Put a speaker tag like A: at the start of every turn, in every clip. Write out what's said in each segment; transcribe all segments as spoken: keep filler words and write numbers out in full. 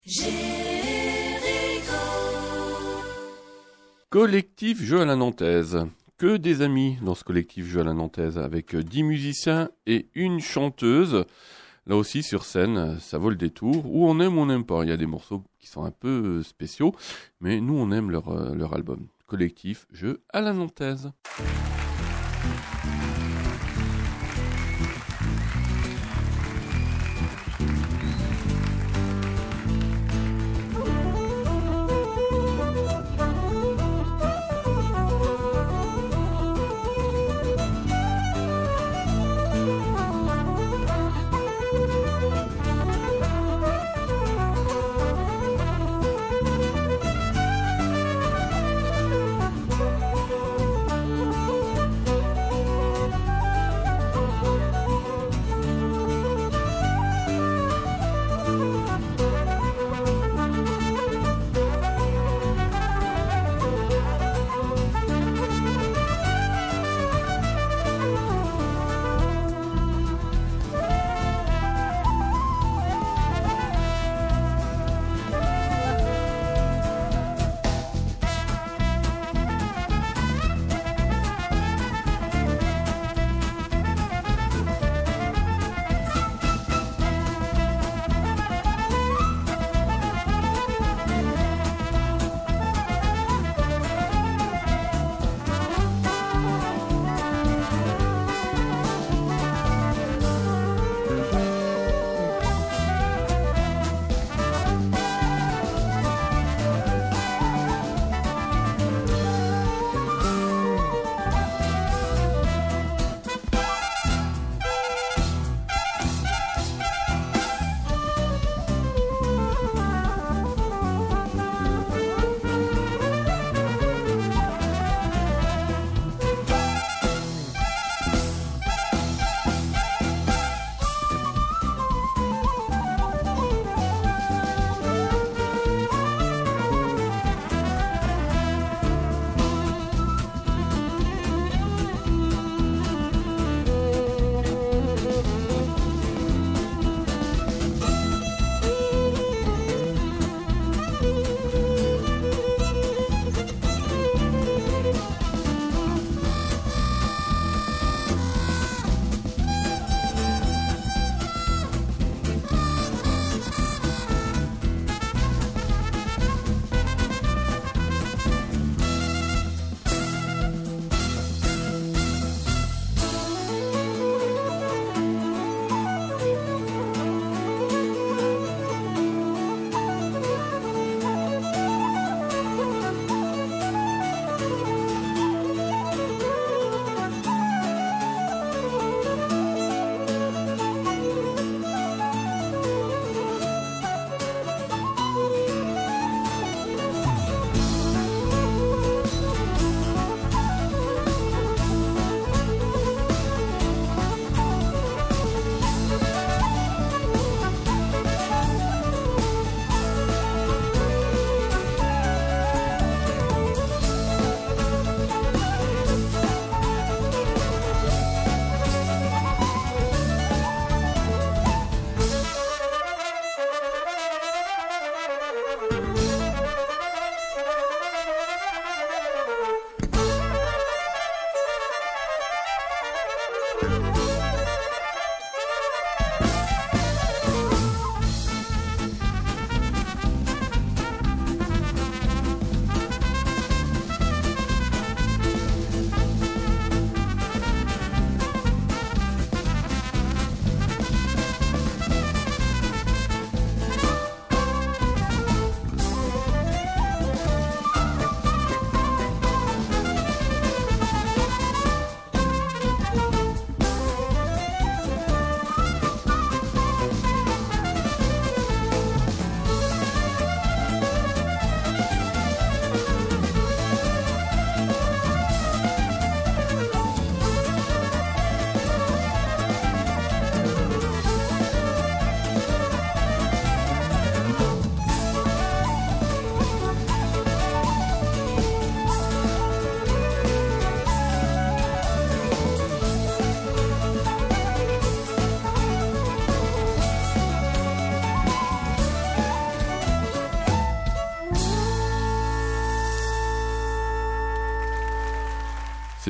A: Jéricho.
B: Collectif Jeux à la Nantaise. Que des amis dans ce collectif Jeux à la Nantaise, avec dix musiciens et une chanteuse. Là aussi sur scène, ça vaut le détour. Ou on aime ou on n'aime pas. Il y a des morceaux qui sont un peu spéciaux, mais nous on aime leur, leur album. Collectif Jeux à la Nantaise.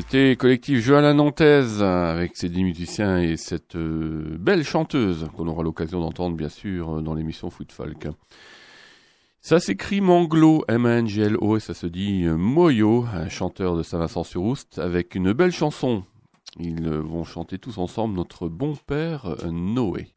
B: C'était collectif Jeu à la Nantaise avec ses dix musiciens et cette euh, belle chanteuse qu'on aura l'occasion d'entendre bien sûr dans l'émission Foot Folk. Ça s'écrit Manglo, M A N G L O, et ça se dit euh, Moyo, un chanteur de Saint-Vincent-sur-Oust, avec une belle chanson. Ils euh, vont chanter tous ensemble Notre bon père euh, Noé.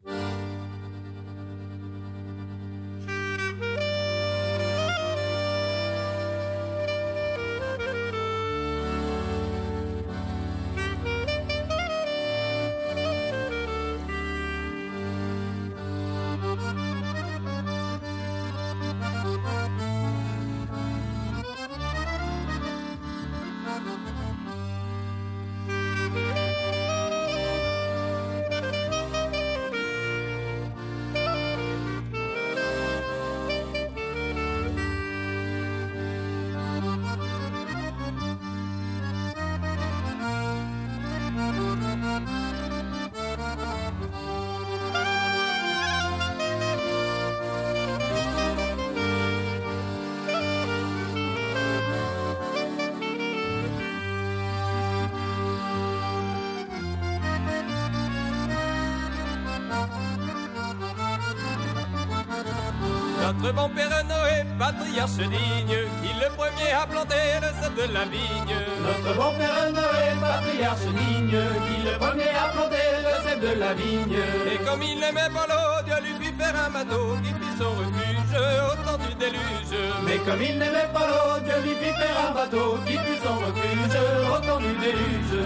A: Notre bon père Noé, patriarche digne, qui le premier a planté le cep de la vigne.
C: Notre bon père Noé, patriarche digne, qui le premier a planté le cep de la vigne.
A: Et comme il n'aimait pas l'eau, Dieu lui fit faire un bateau qui fit son refuge au temps du déluge.
C: Mais comme il n'aimait pas l'eau, Dieu lui fit faire un bateau qui fut son refuge au temps du déluge.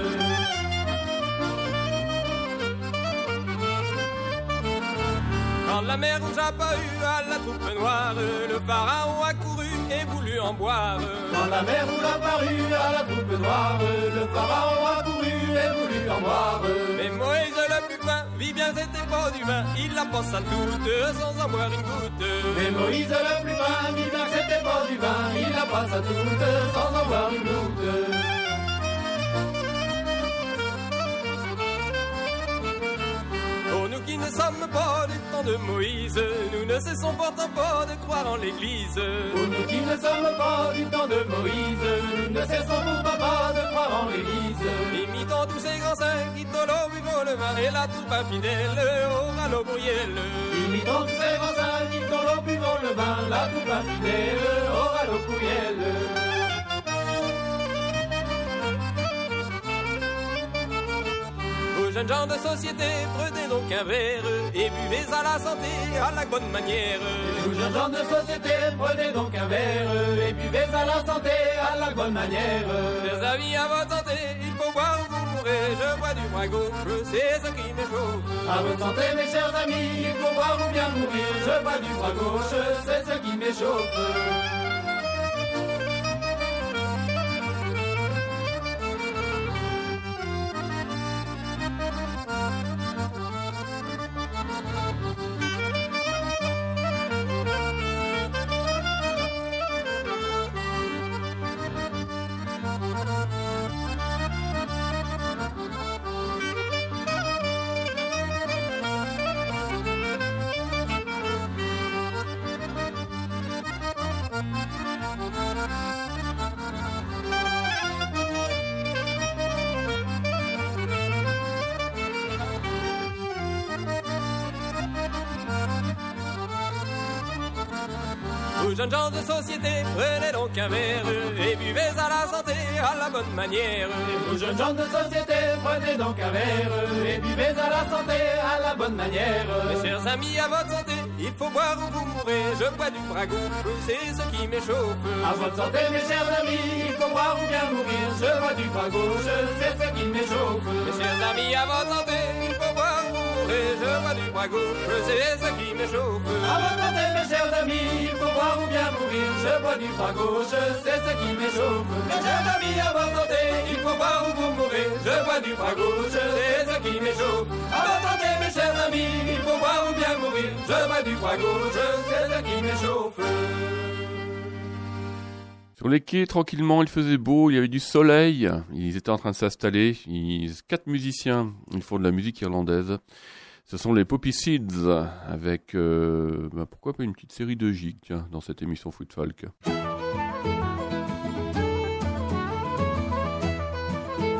A: Quand la mer rouge apparut à la troupe noire, le pharaon a couru et voulut en boire.
C: Quand la mer rouge apparut à la troupe noire, le pharaon a couru et voulut en boire.
A: Mais Moïse le plus fin vit bien c'était pas du vin, il la pensa toute sans en boire une goutte.
C: Mais Moïse le plus fin vit bien que c'était pas du vin, il la passa toute sans en boire une goutte.
A: Qui ne sommes pas du temps de Moïse, nous ne cessons pourtant pas de croire en l'Église.
C: Pour nous qui ne sommes pas du temps de Moïse, nous ne cessons pourtant pas de croire en l'Église.
A: Imitant tous ces grands saints qui tolo buvant le vin et la troupe infidèle aura l'eau bruyelle.
C: Imitant tous ces grands saints qui tolo buvant le vin, la troupe infidèle aura l'eau bruyelle.
A: Jeunes gens de société, prenez donc un verre et buvez à la santé, à la bonne manière.
C: Vous jeunes gens de société, prenez donc un verre et buvez à la santé, à la bonne manière.
A: Chers amis, à votre santé, il faut boire ou vous mourrez. Je bois du bras gauche, c'est ce qui m'échauffe.
C: À votre santé, mes chers amis, il faut boire ou bien mourir. Je bois du bras gauche, c'est ce qui m'échauffe.
A: Vous jeunes gens de société, prenez donc un verre et buvez à la santé, à la bonne manière.
C: Vous jeunes gens de société, prenez donc un verre et buvez à la santé, à la bonne manière.
A: Mes chers amis, à votre santé, il faut boire ou vous mourrez. Je bois du bras gauche, c'est ce qui m'échauffe.
C: À votre santé, mes chers amis, il faut boire ou bien mourir. Je bois du bras gauche, c'est ce qui m'échauffe.
A: Mes chers amis, à votre santé, il faut boire ou mourir. Je bois du bras gauche, c'est ce qui m'échauffe.
C: À votre santé, mes chers amis, il faut boire ou bien mourir. Je bois du bras gauche, c'est ce qui m'échauffe. Mes chers amis, à votre santé, il faut boire ou vous mourrez. Je bois du bras gauche, c'est ce qui m'échauffe. À votre santé, mes chers amis, il faut boire ou bien mourir. Je bois du bras gauche, c'est ce qui m'échauffe.
B: Sur les quais, tranquillement, il faisait beau, il y avait du soleil, ils étaient en train de s'installer, ils... quatre musiciens, ils font de la musique irlandaise. Ce sont les Poppy Seeds, avec, euh, bah pourquoi pas une petite série de gigs, tiens, dans cette émission Foot Folk.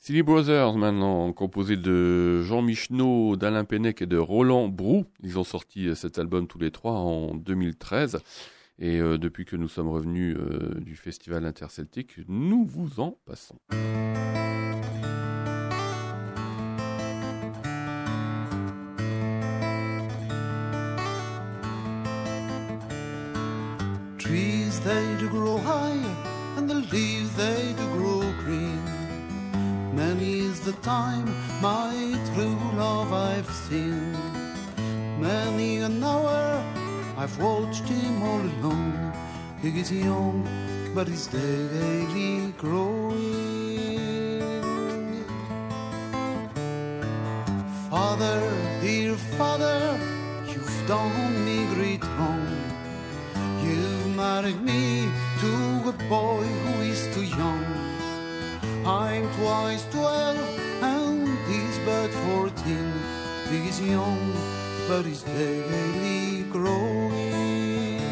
B: Steely Brothers maintenant, composé de Jean Michneau, d'Alain Pennec et de Roland Brou. Ils ont sorti cet album tous les trois en deux mille treize. Et euh, depuis que nous sommes revenus euh, du festival interceltique, nous vous en passons.
D: Trees they do grow high, and the leaves they do grow green. Many is the time my true love I've seen. Many an hour I've watched him all alone. He is young, but he's daily growing. Father, dear father, you've done me great wrong. You've married me to a boy who is too young. I'm twice twelve and he's but fourteen. He's young, but he's daily growing.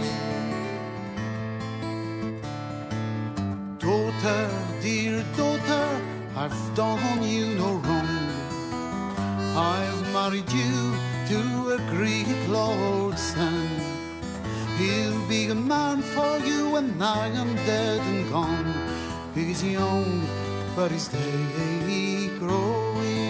D: Daughter, dear daughter, I've done you no wrong. I've married you to a Greek lord's son. He'll be a man for you when I am dead and gone. He's young, but he's daily growing.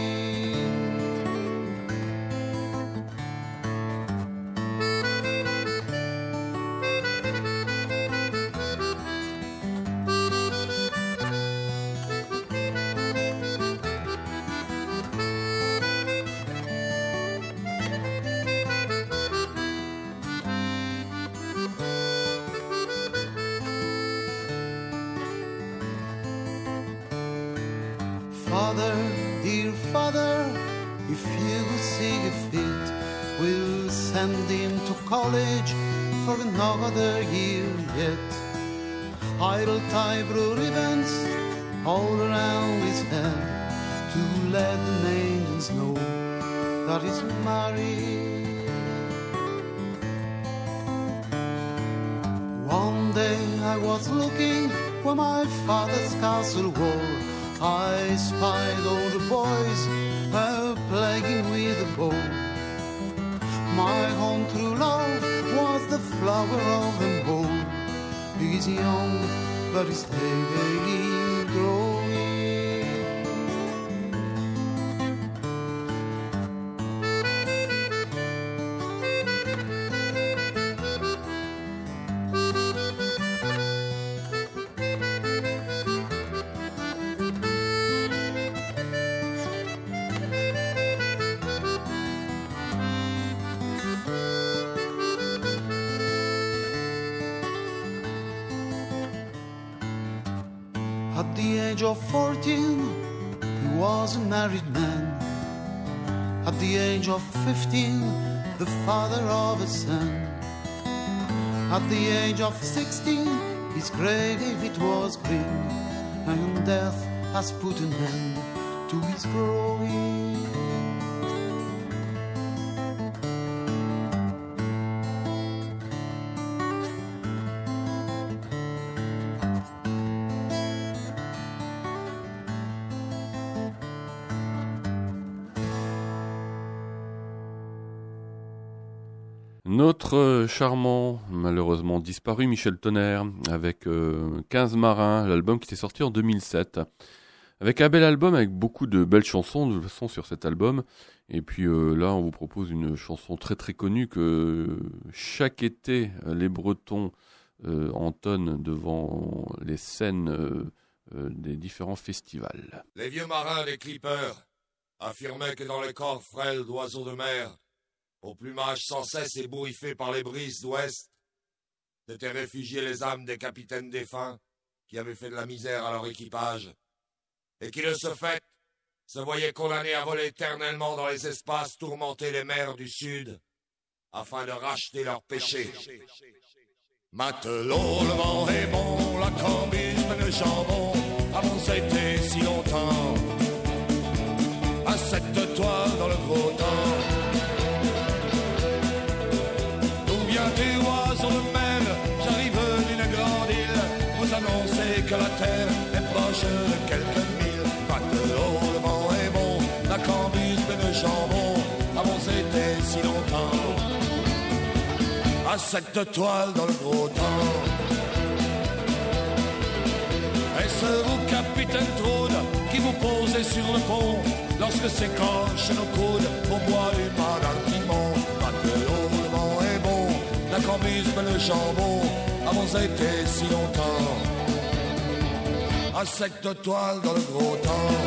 D: Father, dear father, if you see fit, we'll send him to college for another year yet. I'll tie blue ribbons all around his head to let the maidens know that he's married. One day I was looking where my father's castle was. I spied all the boys uh, playing with a bow. My own true love was the flower of them all. He's young, but he's daily growing. At the age of fourteen, he was a married man. At the age of fifteen, the father of a son. At the age of sixteen, his grave it was green, and death has put an end to his growing.
B: Notre charmant, malheureusement disparu, Michel Tonnerre, avec euh, quinze marins, l'album qui était sorti en deux mille sept. Avec un bel album, avec beaucoup de belles chansons, de toute façon, sur cet album. Et puis euh, là, on vous propose une chanson très très connue que chaque été, les Bretons euh, entonnent devant les scènes euh, euh, des différents festivals.
E: Les vieux marins, les clippers, affirmaient que dans le corps frêle d'oiseaux de mer, au plumage sans cesse ébouriffé par les brises d'ouest, s'étaient réfugiées les âmes des capitaines défunts qui avaient fait de la misère à leur équipage, et qui, de ce fait, se voyaient condamnés à voler éternellement dans les espaces tourmentés des mers du Sud, afin de racheter leurs péchés. Matelot, le vent est bon, la cambuse mène le jambon, avant c'était si longtemps. Accepte-toi dans le gros temps. D'où viens-tu, oiseau de mer? J'arrive d'une grande île, vous annoncez que la terre est proche de quelques milles. Matelot, un sac de toile dans le gros temps. Est-ce vous, capitaine Troude, qui vous posez sur le pont lorsque s'écorchent nos coudes au bois du Madame Timon? Matelot, le vent est bon, la cambuse mais le jambon avons été si longtemps. Un sac de toile dans le gros temps.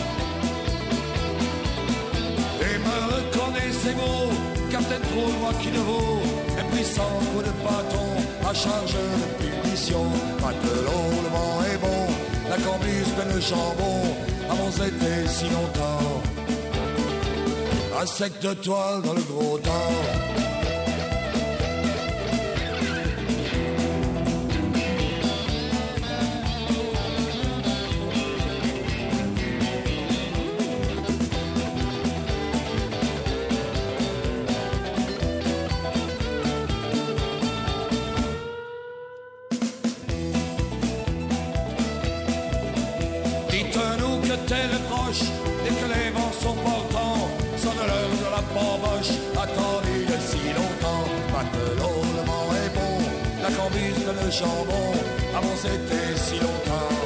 E: Et me reconnaissez mots, capitaine Troude, moi qui ne vaut un puissant coup de bâton à charge de punition. Matelot, le vent est bon, la cambuse mais le jambon avons été si longtemps. Un sec de toile dans le gros temps. Dites-nous que terre est proche et que les vents sont portants. Sonne l'heure de la bamboche, attendue de si longtemps. Matelot, le vent est bon, la cambuse de le jambon avons été si longtemps.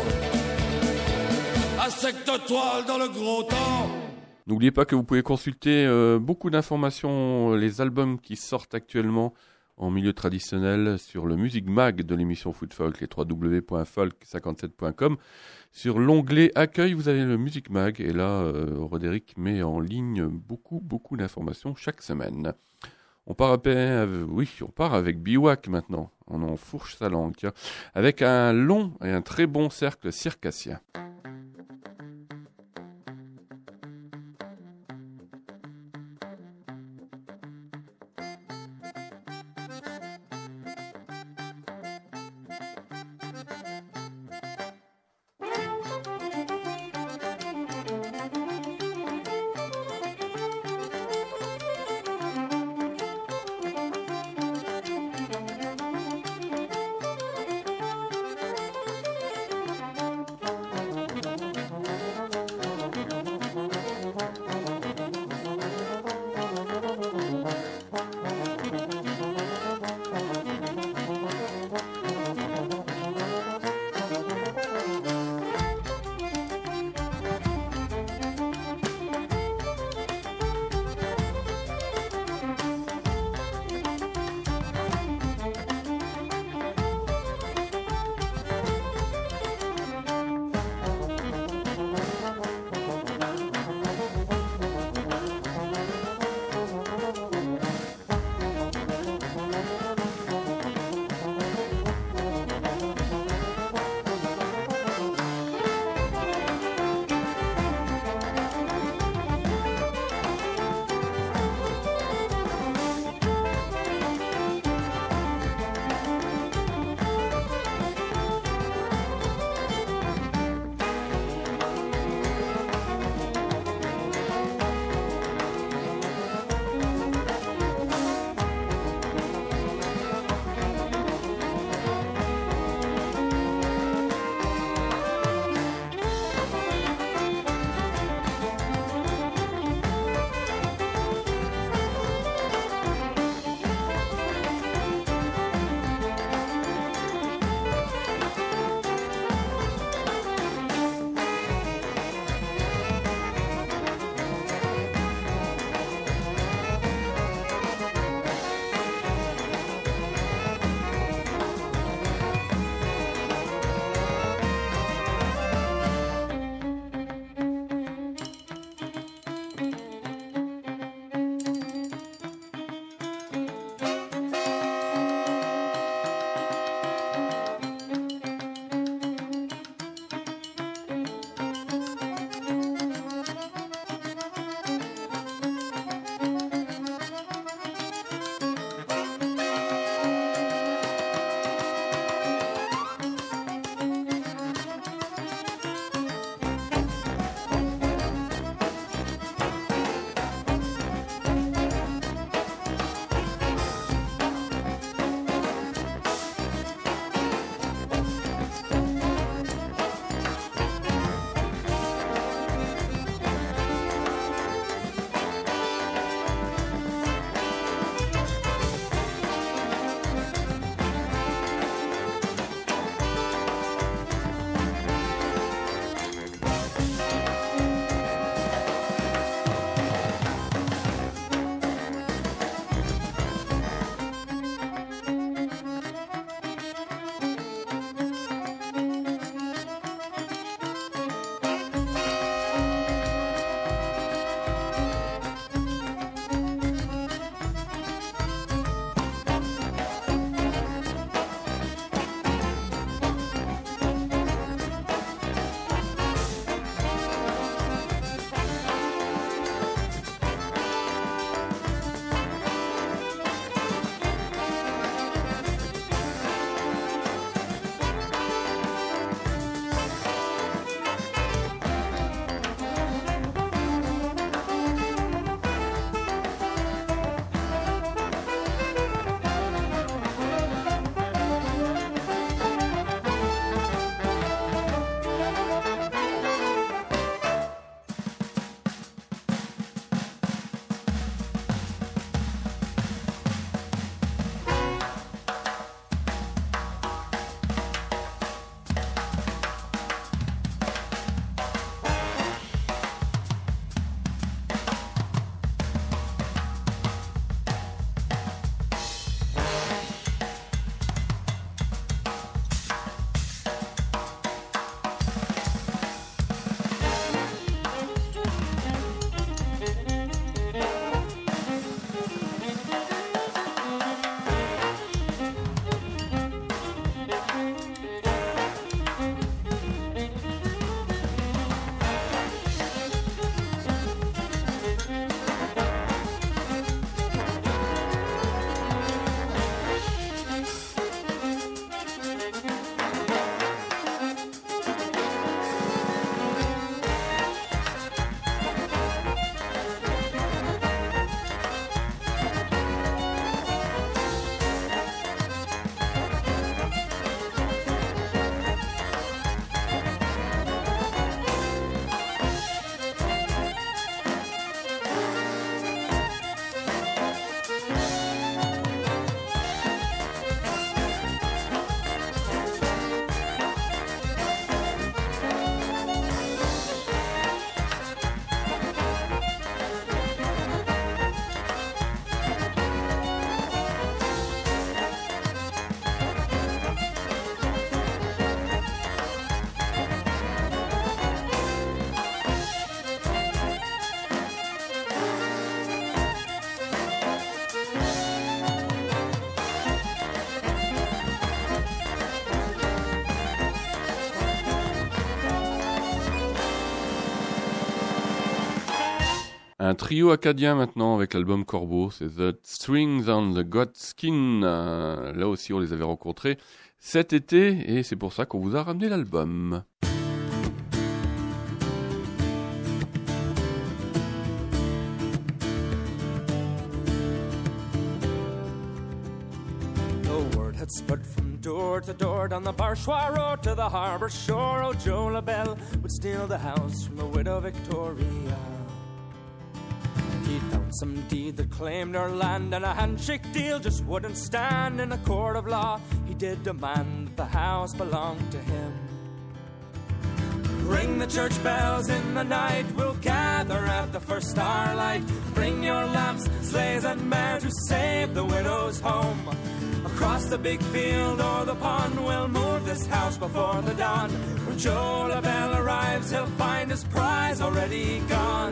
E: Un sec de toile dans le gros temps.
B: N'oubliez pas que vous pouvez consulter euh, beaucoup d'informations, les albums qui sortent actuellement en milieu traditionnel sur le Music Mag de l'émission Foot Folk, les w w w point folk cinquante-sept point com. Sur l'onglet Accueil, vous avez le Music Mag et là, euh, Roderick met en ligne beaucoup, beaucoup d'informations chaque semaine. On part, à peine, oui, on part avec Biwak maintenant. On en fourche sa langue, tiens, avec un long et un très bon cercle circassien. Un trio acadien maintenant avec l'album Corbeau, c'est The Strings on the Godskin. Euh, là aussi on les avait rencontrés cet été et c'est pour ça qu'on vous a ramené l'album.
F: Spread from door to door down the Barchois Road to the harbour shore. Oh, Joe LaBelle would steal the house from the widow Victoria. He found some deed that claimed her land, and a handshake deal just wouldn't stand. In a court of law, he did demand that the house belonged to him. Ring the church bells in the night, we'll gather at the first starlight. Bring your lamps, sleighs and mares to save the widow's home. Across the big field or the pond, we'll move this house before the dawn. When Joe LaBelle arrives, he'll find his prize already gone.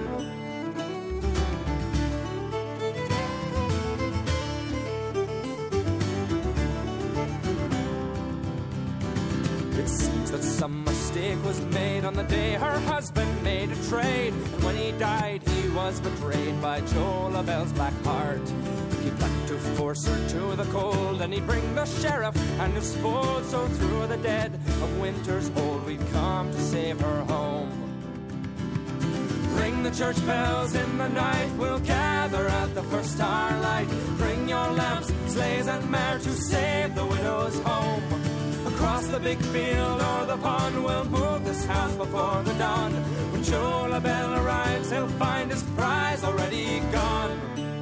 F: It seems that some mistake was made on the day her husband made a trade. And when he died, he was betrayed by Joe LaBelle's black heart. He'd like to force her to the cold, and he'd bring the sheriff and his fold. So through the dead of winter's old, we'd come to save her home. Ring the church bells in the night, we'll gather at the first starlight. Bring your lamps, sleighs and mares to save the widow's home. Across the big field or the pond, we'll move this house before the dawn. When Joe LaBelle arrives, he'll find his prize already gone.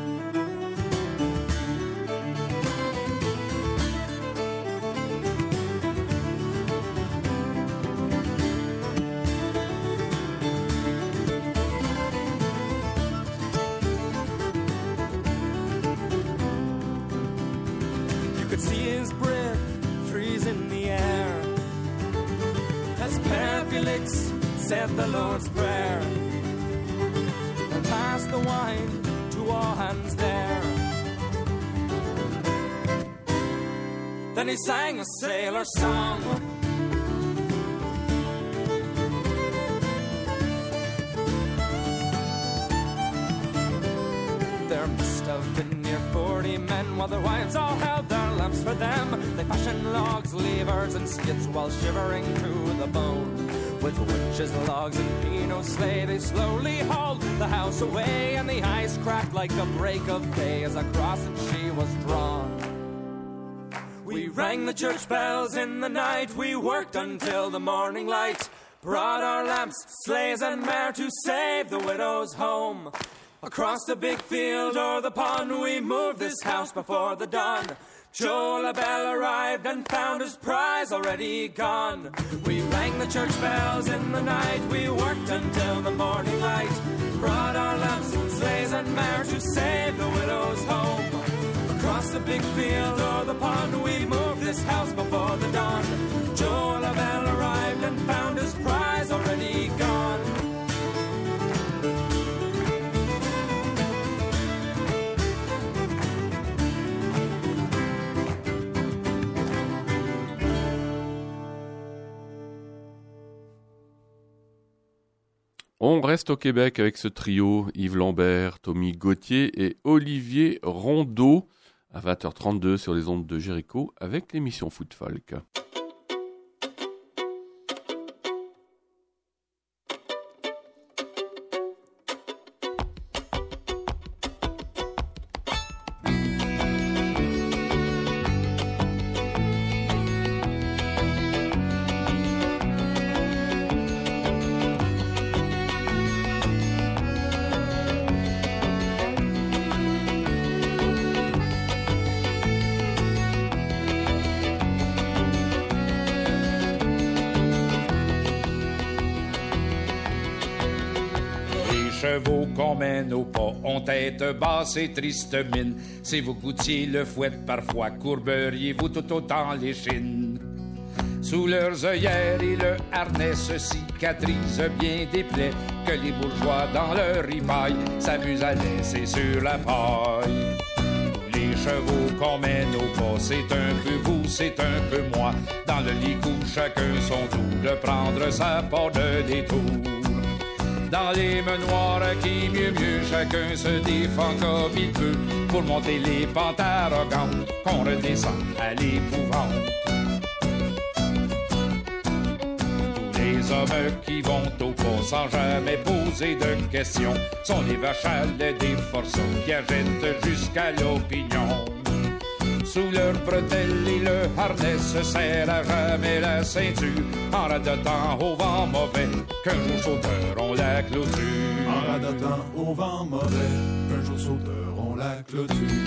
F: You could see his breath freeze in the air as Père Felix said the Lord's Prayer and passed the wine to all hands there. Then he sang a sailor song. There must have been near forty men, while their wives all held their lamps for them. They fashioned logs, levers and skids while shivering to the bone. With witches, logs and Pinot sleigh, they slowly hauled the house away, and the ice cracked like the break of day as across it she was drawn. We rang the church bells in the night, we worked until the morning light, brought our lamps, sleighs and mare to save the widow's home. Across the big field or the pond, we moved this house before the dawn. Joe LaBelle arrived and found his prize already gone. We rang the church bells in the night, we worked until the morning light, brought our lamps, sleighs and mare to save the widow's home. Across the big field or the pond, we moved this house before the dawn. Joe LaBelle arrived and found his prize already gone.
B: On reste au Québec avec ce trio, Yves Lambert, Tommy Gauthier et Olivier Rondeau, à vingt heures trente-deux sur les ondes de Jéricho avec l'émission Foot Folk.
G: Chevaux qu'on mène au pas ont tête basse et triste mine. Si vous goûtiez le fouet parfois, courberiez-vous tout autant les chines. Sous leurs œillères et le harnais se cicatrisent bien des plaies que les bourgeois dans leur ripaille s'amusent à laisser sur la paille. Les chevaux qu'on mène au pas, c'est un peu vous, c'est un peu moi. Dans le licou, chacun son tour de prendre sa part de détour. Dans les menoirs qui mieux mieux chacun se défend comme il peut pour monter les pentes arrogantes qu'on redescend à l'épouvante. Tous les hommes qui vont au pas sans jamais poser de questions sont les vaches à lait des forçats qui agitent jusqu'à l'opinion. Sous leur bretelle et le harnais se serre à jamais la ceinture en radotant au vent mauvais qu'un jour sauteur on la clôture.
H: En radotant au vent mauvais qu'un jour sauteur on la clôture.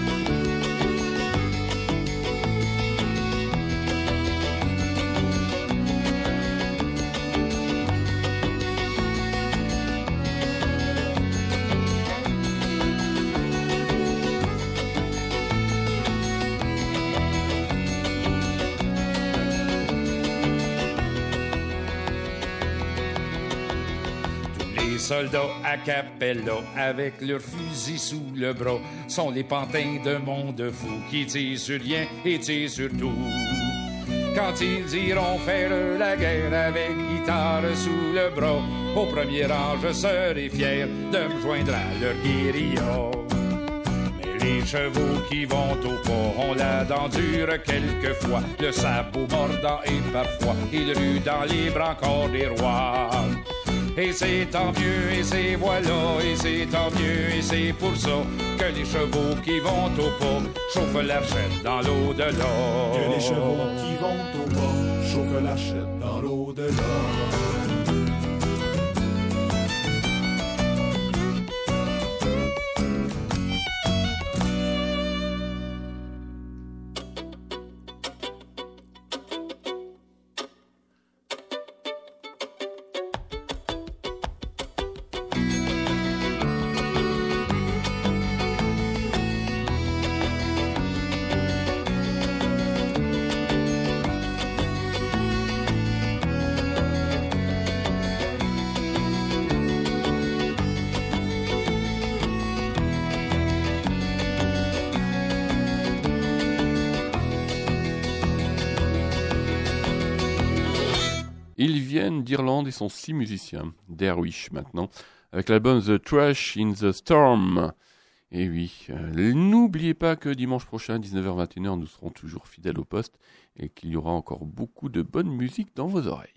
G: Soldats à Capella avec leurs fusils sous le bras sont les pantins de monde fou qui tirent sur rien et tirent sur tout. Quand ils iront faire la guerre avec guitare sous le bras, au premier rang je serai fier de me joindre à leur guérilla. Mais les chevaux qui vont au pas ont la dent dure quelquefois, le sabot mordant et parfois ils ruent dans les bras encore des rois. Et c'est tant mieux, et c'est voilà, et c'est tant mieux, et c'est pour ça que les chevaux qui vont au pas chauffent l'archette dans l'au-delà.
H: Que les chevaux qui vont au pas chauffent l'archette dans l'au-delà.
B: Ils viennent d'Irlande et sont six musiciens, d'Airwish maintenant, avec l'album The Trash in the Storm. Et oui, euh, n'oubliez pas que dimanche prochain, dix-neuf heures vingt et une heures, nous serons toujours fidèles au poste et qu'il y aura encore beaucoup de bonne musique dans vos oreilles.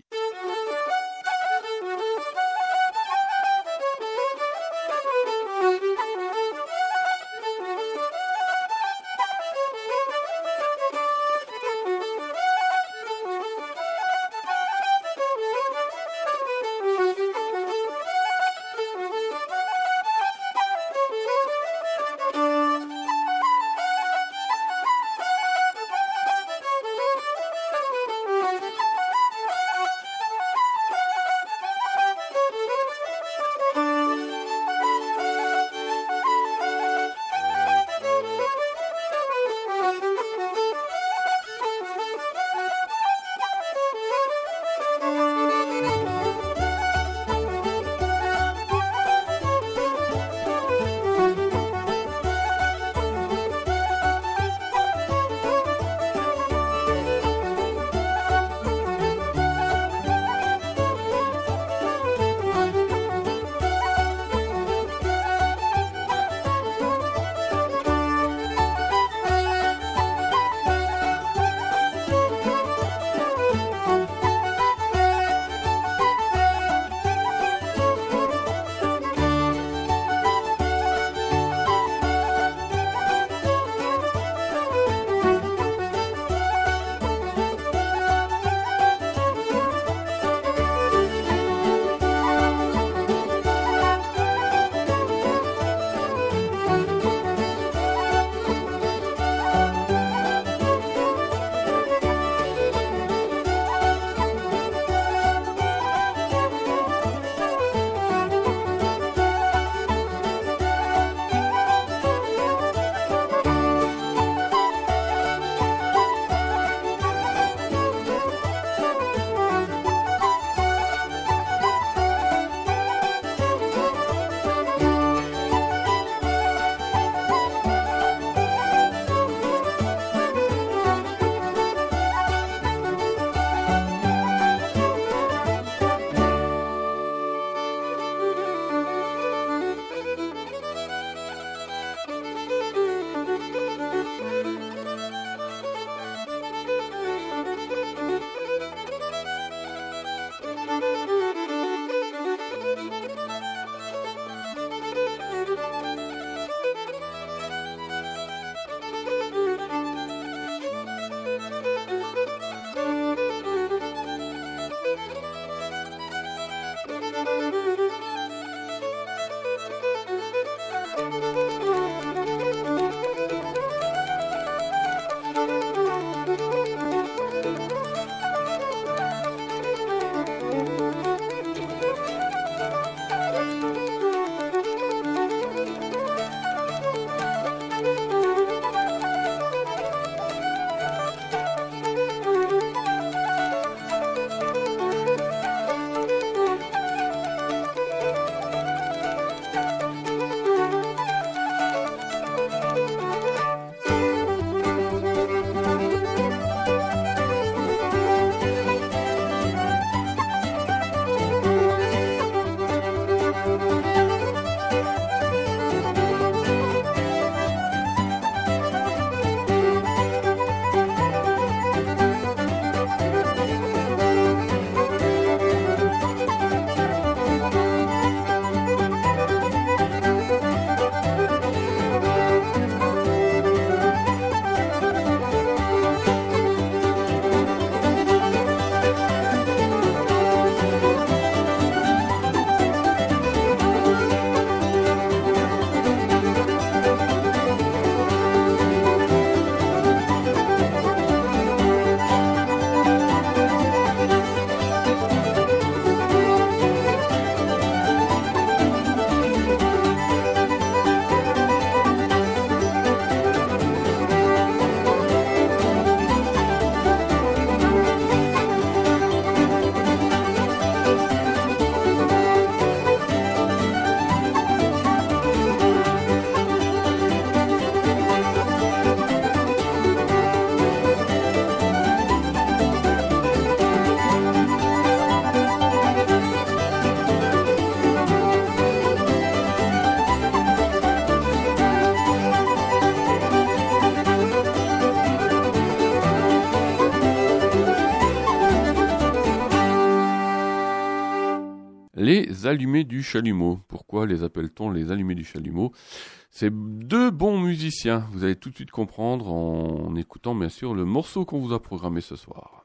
B: Les Allumés du Chalumeau. Pourquoi les appelle-t-on les Allumés du Chalumeau ? C'est deux bons musiciens, vous allez tout de suite comprendre en écoutant bien sûr le morceau qu'on vous a programmé ce soir.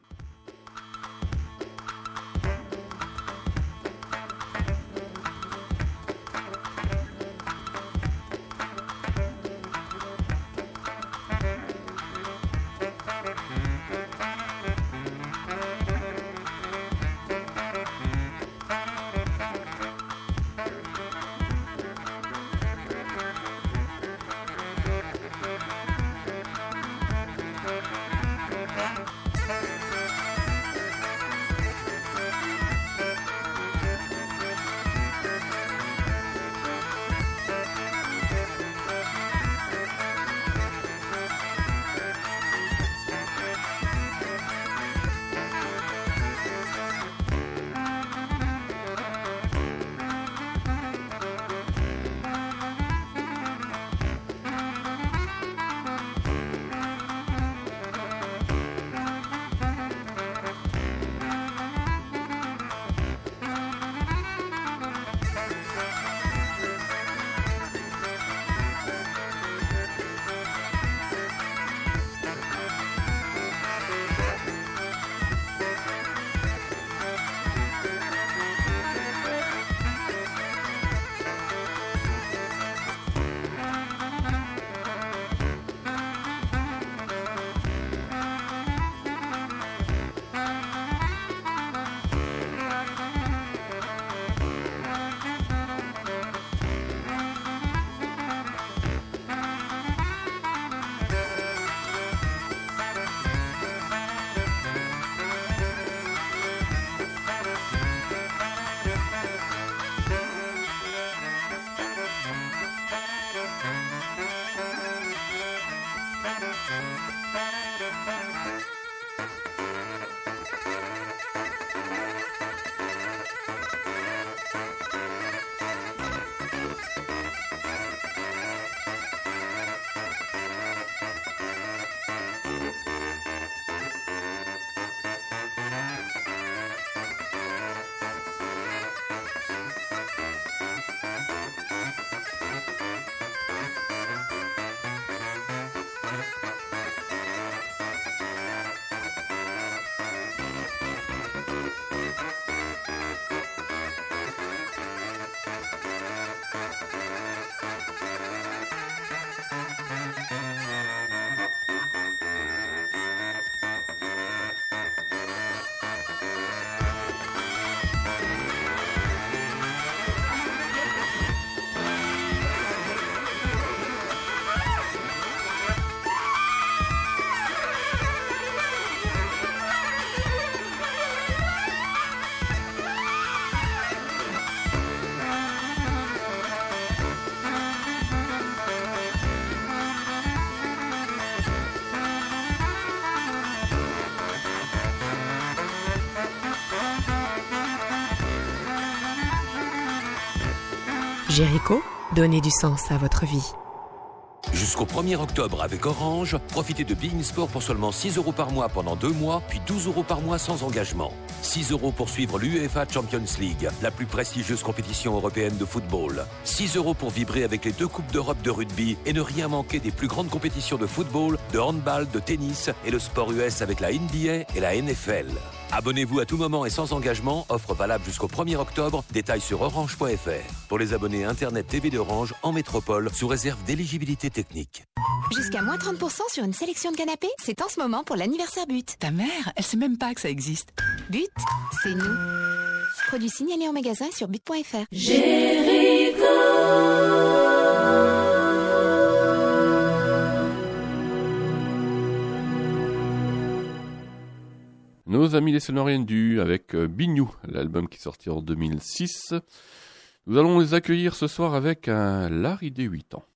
I: Jericho, donnez du sens à votre vie.
J: Jusqu'au premier octobre avec Orange, profitez de Bein Sport pour seulement six euros par mois pendant deux mois, puis douze euros par mois sans engagement. six euros pour suivre l'UEFA Champions League, la plus prestigieuse compétition européenne de football. six euros pour vibrer avec les deux Coupes d'Europe de rugby et ne rien manquer des plus grandes compétitions de football, de handball, de tennis et le sport U S avec la N B A et la N F L. Abonnez-vous à tout moment et sans engagement, offre valable jusqu'au premier octobre, détails sur orange point f r. Pour les abonnés Internet T V d'Orange en métropole, sous réserve d'éligibilité technique.
K: Jusqu'à moins trente pour cent sur une sélection de canapés, c'est en ce moment pour l'anniversaire But.
L: Ta mère, elle sait même pas que ça existe.
K: But, c'est nous. Produit signalé en magasin sur but point f r.
M: Jericho.
B: Nos amis les Sonoriennes du avec euh, Bignou, l'album qui est sorti en deux mille six. Nous allons les accueillir ce soir avec un Larry des huit ans.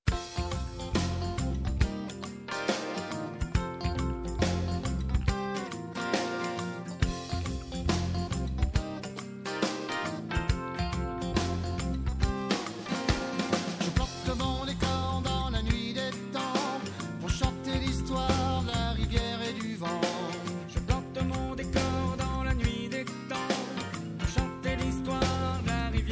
N: La rivière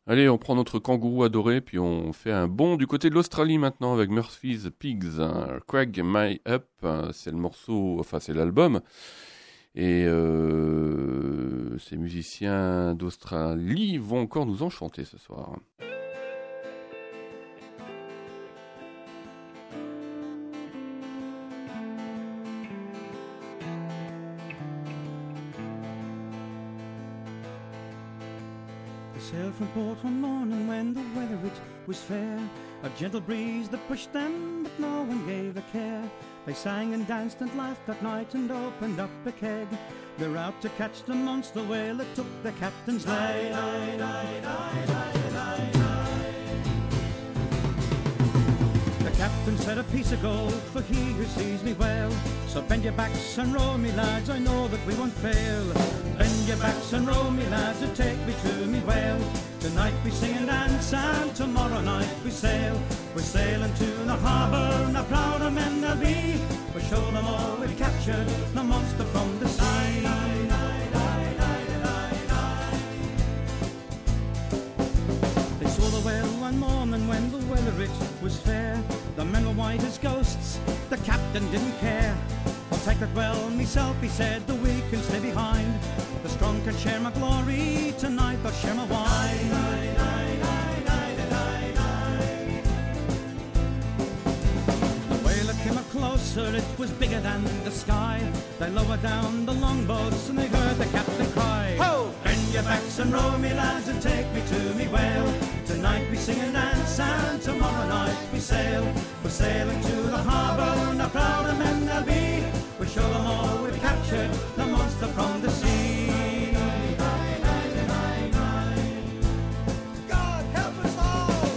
B: Allez, on prend notre kangourou adoré, puis on fait un bond du côté de l'Australie maintenant avec Murphy's Pigs. Hein. Craig My Up, hein, c'est le morceau, enfin c'est l'album. Et euh, ces musiciens d'Australie vont encore nous enchanter ce soir.
M: Sailed from port one morning when the weather it was fair. A gentle breeze that pushed them, but no one gave a care. They sang and danced and laughed that night and opened up a keg. They're out to catch the monster whale that took the captain's leg. The captain said a piece of gold for he who sees me well. So bend your backs and row me lads, I know that we won't fail. Bend your backs and row me lads, and take me to me whale. Tonight we sing and dance and tomorrow night we sail. We're sailing to the harbour and the prouder men they'll be. We'll show them all we've captured, the monster from the sea. They saw the whale one morning when the weather it was fair. The men were white as ghosts, the captain didn't care. I'll take that well myself, he said, the weak can stay behind. The strong can share my glory, tonight they'll share my wine. The whaler came up closer, it was bigger than the sky. They lowered down the longboats and they heard the captain cry, ho! Bend your backs and row me lads and take me to me whale. Tonight we sing and dance and tomorrow night we sail. We're sailing to the harbour and the prouder men they'll be. We'll show them all we've captured, the monster from the sea. God help us all!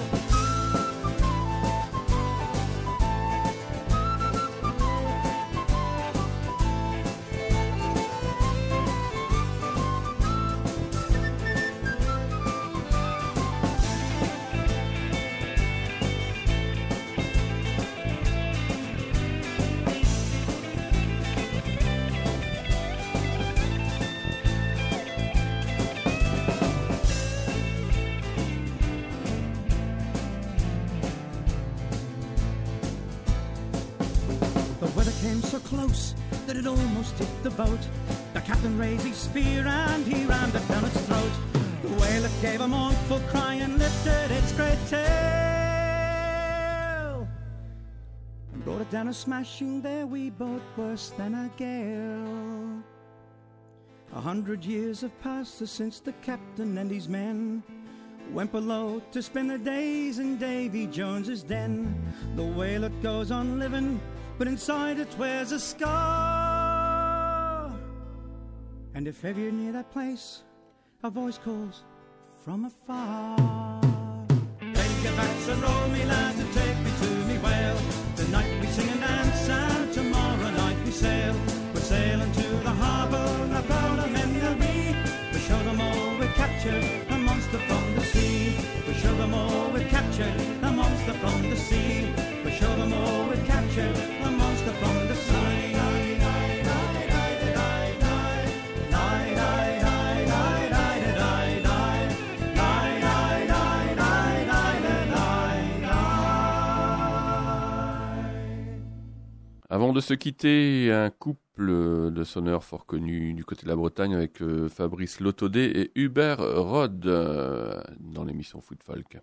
M: So close that it almost hit the boat. The captain raised his spear and he rammed it down its throat. The whale it gave a mournful cry and lifted its great tail and brought it down a smashing. There we boat worse than a gale. A hundred years have passed since the captain and his men went below to spend their days in Davy Jones's den. The whale it goes on living, but inside it wears a scar. And if ever you're near that place, a voice calls from afar. Bend your backs and roll me lads and take me to me whale. Tonight we sing and dance and tomorrow night we sail. We're sailing to the harbour and the prouder men they'll be. We show them all we've captured, a monster from the sea. We show them all we've captured, a monster from the sea. We show them all we've captured, a monster from the sea.
B: Avant de se quitter, un couple de sonneurs fort connus du côté de la Bretagne avec euh, Fabrice Lotodé et Hubert Rod euh, dans l'émission Foot Folk.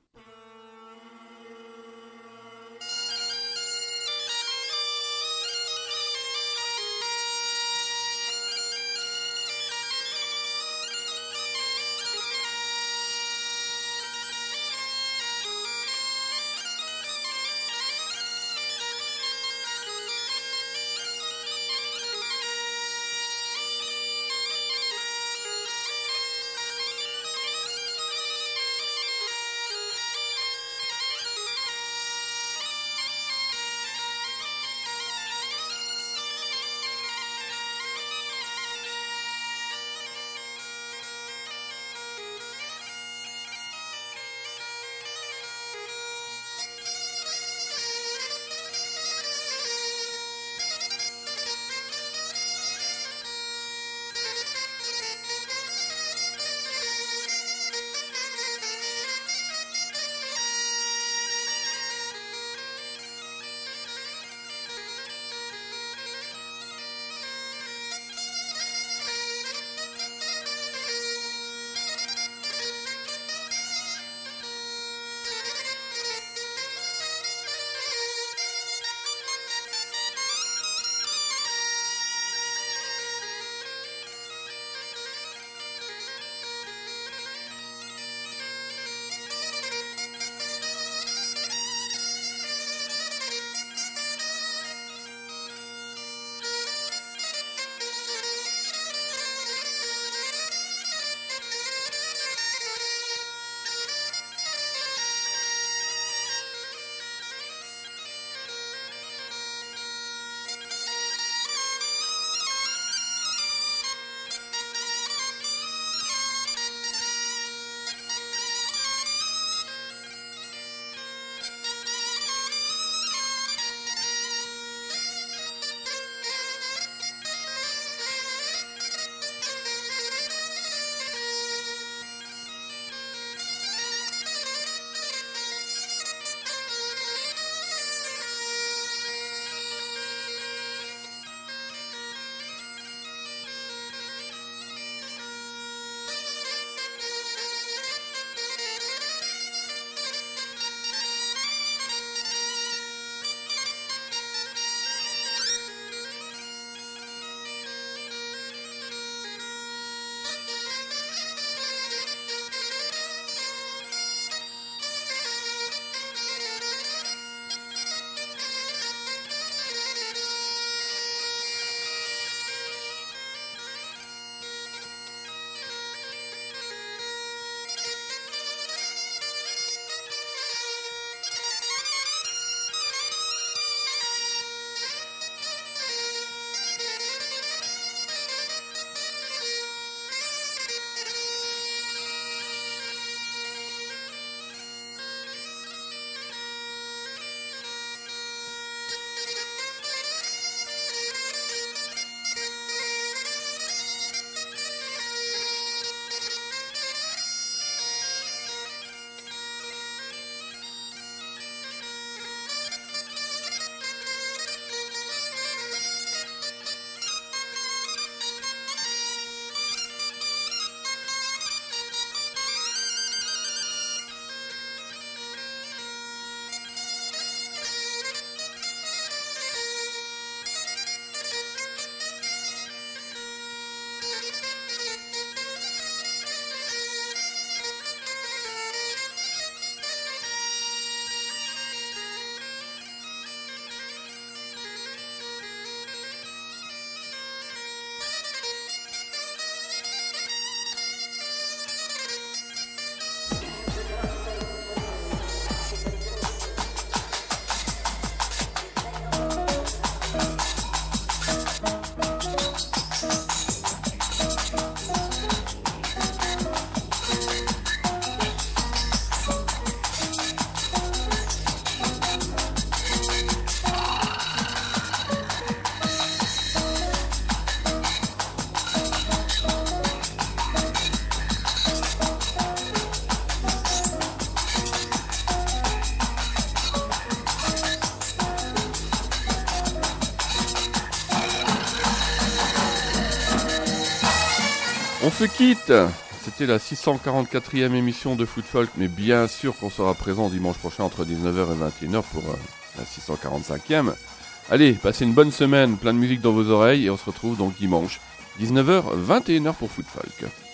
B: On se quitte. C'était la six cent quarante-quatrième émission de Foot Folk, mais bien sûr qu'on sera présent dimanche prochain entre dix-neuf heures et vingt et une heures pour euh, la six cent quarante-cinquième. Allez, passez une bonne semaine, plein de musique dans vos oreilles, et on se retrouve donc dimanche, dix-neuf heures, vingt et une heures pour Foot Folk.